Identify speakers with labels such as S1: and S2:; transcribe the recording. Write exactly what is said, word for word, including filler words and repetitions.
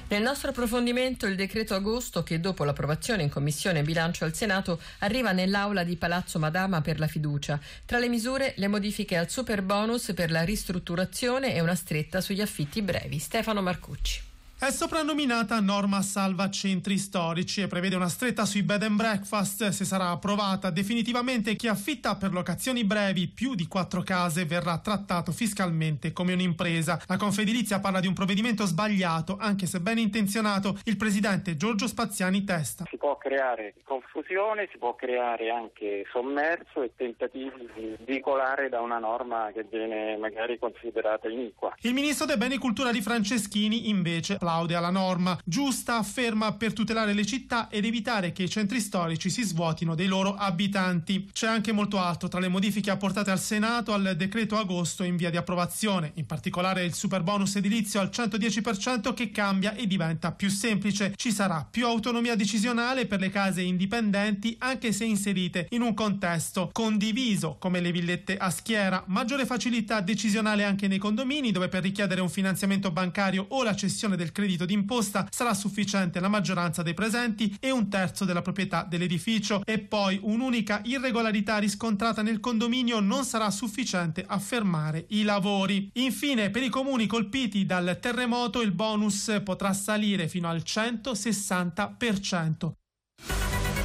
S1: Nel nostro approfondimento il decreto agosto che dopo l'approvazione in Commissione Bilancio al Senato arriva nell'aula di Palazzo Madama per la fiducia. Tra le misure le modifiche al super bonus per la ristrutturazione e una stretta sugli affitti brevi. Stefano Marcucci.
S2: È soprannominata norma salva centri storici e prevede una stretta sui bed and breakfast. Se sarà approvata definitivamente, chi affitta per locazioni brevi più di quattro case verrà trattato fiscalmente come un'impresa. La Confedilizia parla di un provvedimento sbagliato, anche se ben intenzionato. Il presidente Giorgio Spaziani testa.
S3: Si può creare confusione, si può creare anche sommerso e tentativi di svicolare da una norma che viene magari considerata iniqua.
S2: Il ministro dei beni culturali Franceschini invece applaude alla norma, giusta, afferma, per tutelare le città ed evitare che i centri storici si svuotino dei loro abitanti. C'è anche molto altro tra le modifiche apportate al Senato al decreto agosto in via di approvazione, in particolare il super bonus edilizio al centodieci per cento che cambia e diventa più semplice. Ci sarà più autonomia decisionale per le case indipendenti, anche se inserite in un contesto condiviso come le villette a schiera, maggiore facilità decisionale anche nei condomini, dove per richiedere un finanziamento bancario o la cessione del credito d'imposta sarà sufficiente la maggioranza dei presenti e un terzo della proprietà dell'edificio, e poi un'unica irregolarità riscontrata nel condominio non sarà sufficiente a fermare i lavori. Infine, per i comuni colpiti dal terremoto il bonus potrà salire fino al centosessanta per cento.